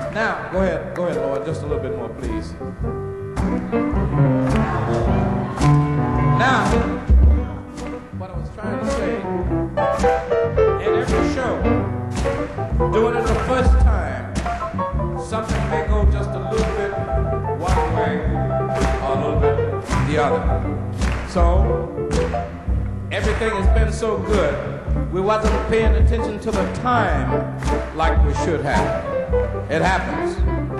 Now, go ahead, Lord, just a little bit more, please. Now, what I was trying to say, in every show, doing it the first time, something may go just a little bit one way or a little bit the other. So, everything has been so good, we wasn't paying attention to the time like we should have. It happens.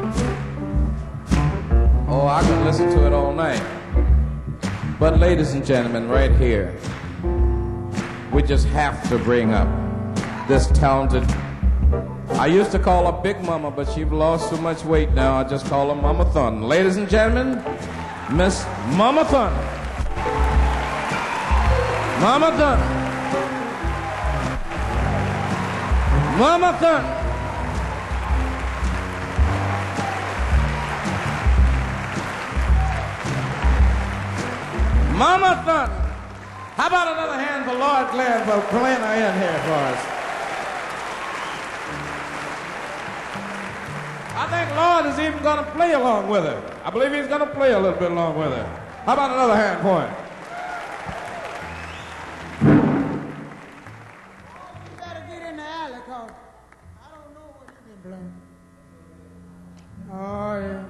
Oh, I can listen to it all night. But ladies and gentlemen, right here, we just have to bring up this talented, I used to call her Big Mama, but she's lost so much weight now, I just call her Mama Thunder. Ladies and gentlemen, Miss Mama Thunder. Mama Thunder. Mama Thunder. Mama Thunder. How about another hand for Lloyd Glenn for playing her in here for us? I think Lloyd is even going to play along with her. I believe he's going to play a little bit along with her. How about another hand for him? You better get in the alley, cause I don't know what you've been playing. Oh, yeah.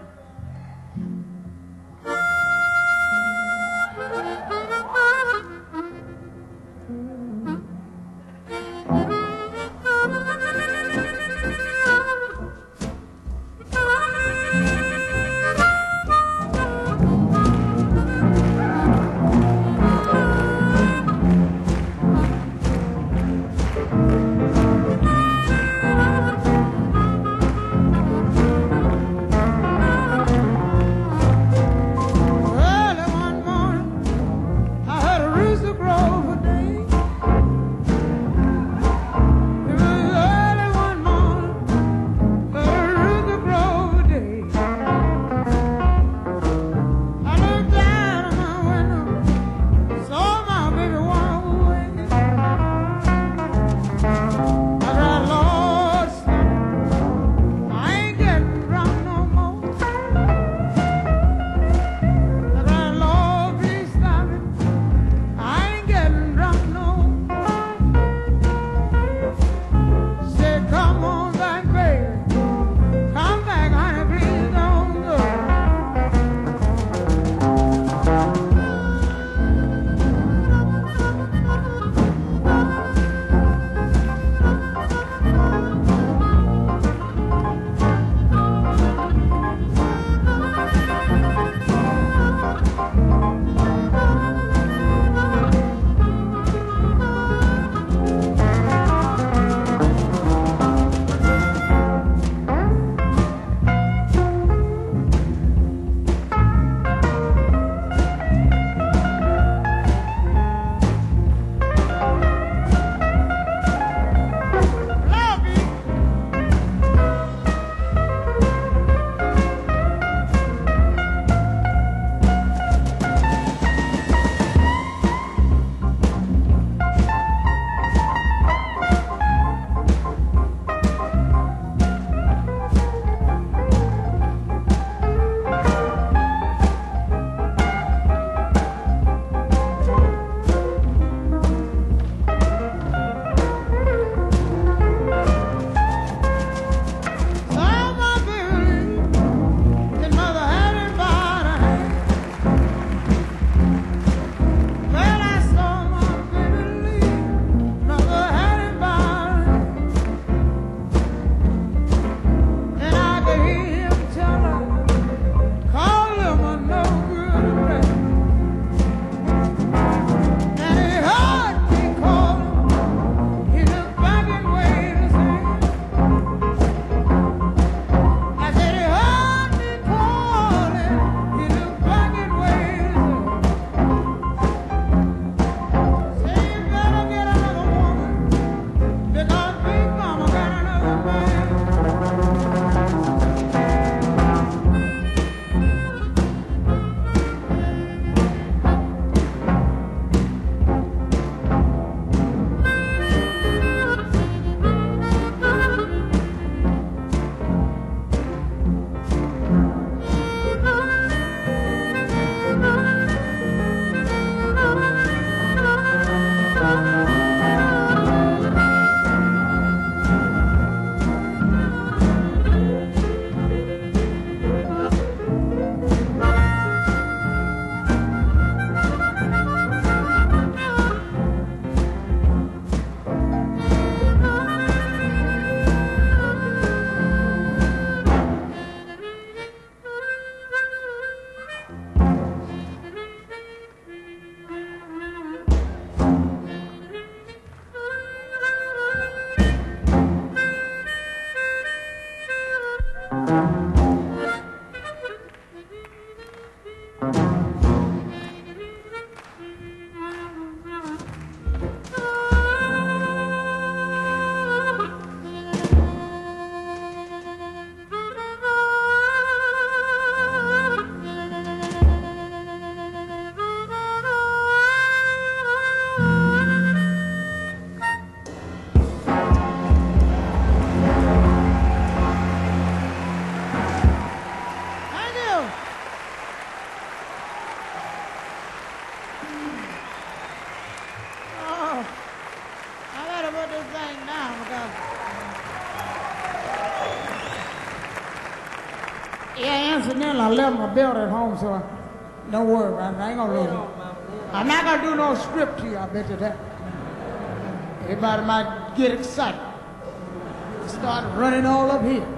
Yeah, incidentally, I left my belt at home, so don't worry about it. I ain't gonna lose it. I'm not gonna do no strip to you, I bet you that. Everybody might get excited. Start running all up here.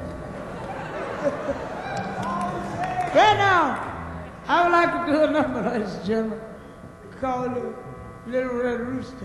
Right now, I would like to do a number, ladies and gentlemen, called Little Red Rooster.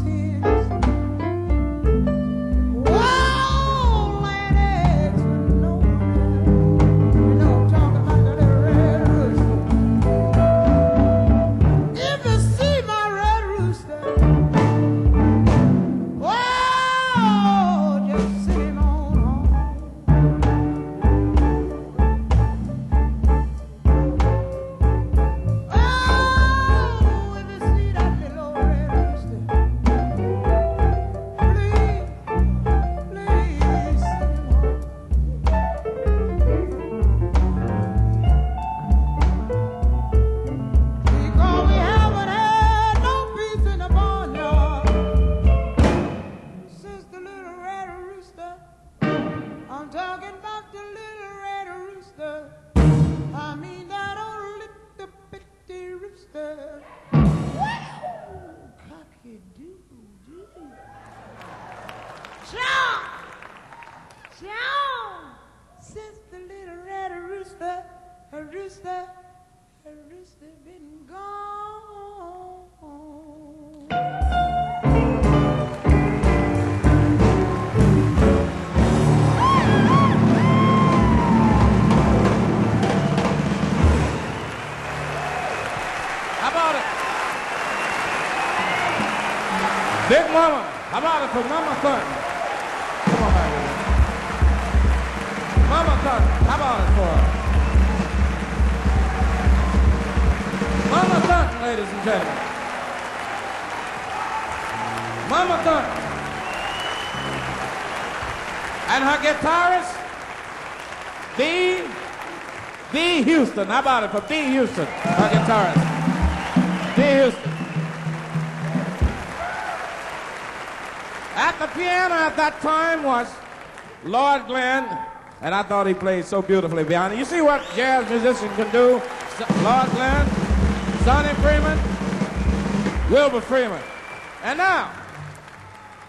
No John, since the little red rooster, a rooster been gone. How about it? Big Mama, how about it for Mama Thornton? Come on back here. Mama Thornton, how about it for her? Mama Thornton, ladies and gentlemen. Mama Thornton. And her guitarist, Dee Houston. How about it for Dee Houston, her guitarist? Dee Houston. At the piano at that time was Lord Glenn, and I thought he played so beautifully piano. You see what jazz musician can do? Lord Glenn, Sonny Freeman, Wilbur Freeman. And now,